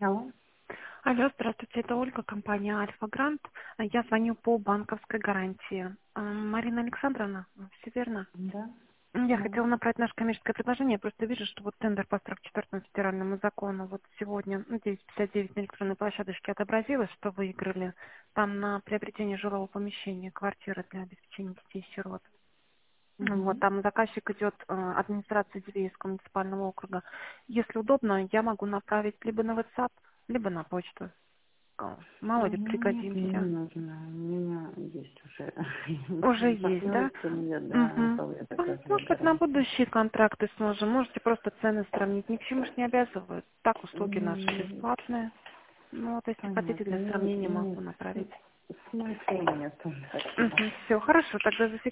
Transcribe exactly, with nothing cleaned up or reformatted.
Алло. Алло, здравствуйте, это Ольга, компания Альфа Грант. Я звоню по банковской гарантии. А, Марина Александровна, все верно? Да. Я Да. хотела направить наше коммерческое предложение. Я просто вижу, что вот тендер по сорок четвёртому федеральному закону вот сегодня, ну, девять пятьдесят девять на электронной площадочке отобразилось, что выиграли там на приобретение жилого помещения, квартиры для обеспечения детей-сирот. Вот, Угу. там заказчик идет э, администрация Дивеевского муниципального округа. Если удобно, я могу направить либо на WhatsApp, либо на почту. Э, Мало ли, Нет, мне не пригодимся. нужно. У меня есть уже Уже есть, да? партнеры, с кем я, да, Угу. кого я Ну, заказываю может быть, на гарантию. будущие контракты сможем. Можете просто цены сравнить. Ни к чему ж не обязывают. Так, услуги наши М, бесплатные. Ну, вот если хотите, Понятно. для Ну, сравнения могу нет, направить. с- смысла нет. Спасибо. Угу. Все, хорошо, тогда зафиксирую.